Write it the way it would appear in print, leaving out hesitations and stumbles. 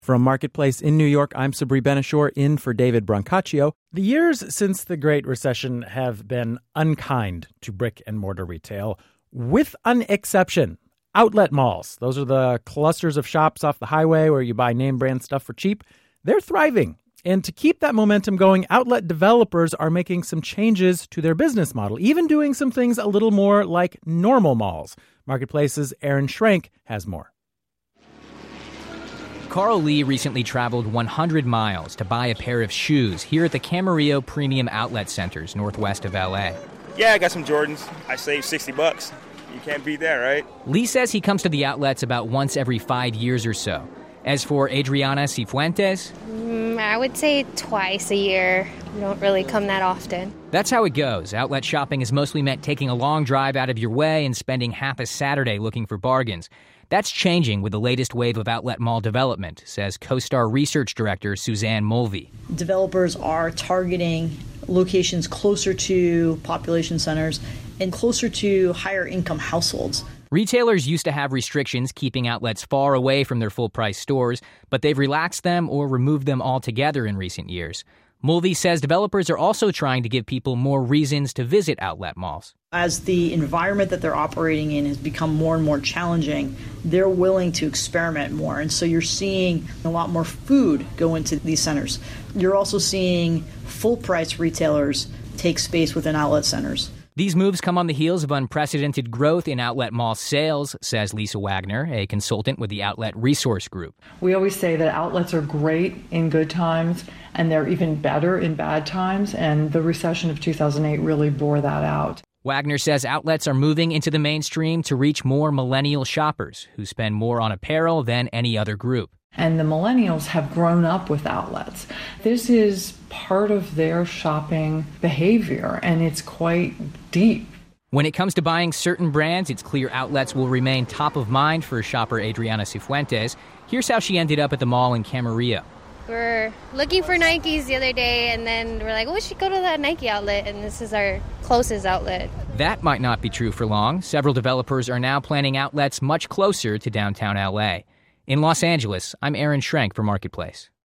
From Marketplace in New York, I'm Sabri Benishore, in for David Brancaccio. The years since the Great Recession have been unkind to brick and mortar retail, with an exception. Outlet malls. Those are the clusters of shops off the highway where you buy name brand stuff for cheap. They're thriving. And to keep that momentum going, outlet developers are making some changes to their business model, even doing some things a little more like normal malls. Marketplace's Aaron Schrank has more. Carl Lee recently traveled 100 miles to buy a pair of shoes here at the Camarillo Premium Outlet Centers northwest of L.A. Yeah, I got some Jordans. I saved $60. You can't beat that, right? Lee says he comes to the outlets about once every 5 years or so. As for Adriana Cifuentes, I would say twice a year. I don't really come that often. That's how it goes. Outlet shopping is mostly meant taking a long drive out of your way and spending half a Saturday looking for bargains. That's changing with the latest wave of outlet mall development, says CoStar Research Director Suzanne Mulvey. Developers are targeting locations closer to population centers and closer to higher income households. Retailers used to have restrictions keeping outlets far away from their full-price stores, but they've relaxed them or removed them altogether in recent years. Mulvey says developers are also trying to give people more reasons to visit outlet malls. As the environment that they're operating in has become more and more challenging, they're willing to experiment more. And so you're seeing a lot more food go into these centers. You're also seeing full-price retailers take space within outlet centers. These moves come on the heels of unprecedented growth in outlet mall sales, says Lisa Wagner, a consultant with the Outlet Resource Group. We always say that outlets are great in good times, and they're even better in bad times, and the recession of 2008 really bore that out. Wagner says outlets are moving into the mainstream to reach more millennial shoppers who spend more on apparel than any other group. And the millennials have grown up with outlets. This is part of their shopping behavior, and it's quite deep. When it comes to buying certain brands, it's clear outlets will remain top of mind for shopper Adriana Cifuentes. Here's how she ended up at the mall in Camarillo. We're looking for Nikes the other day, and then we're like, we should go to that Nike outlet, and this is our closest outlet. That might not be true for long. Several developers are now planning outlets much closer to downtown L.A. In Los Angeles, I'm Aaron Schrank for Marketplace.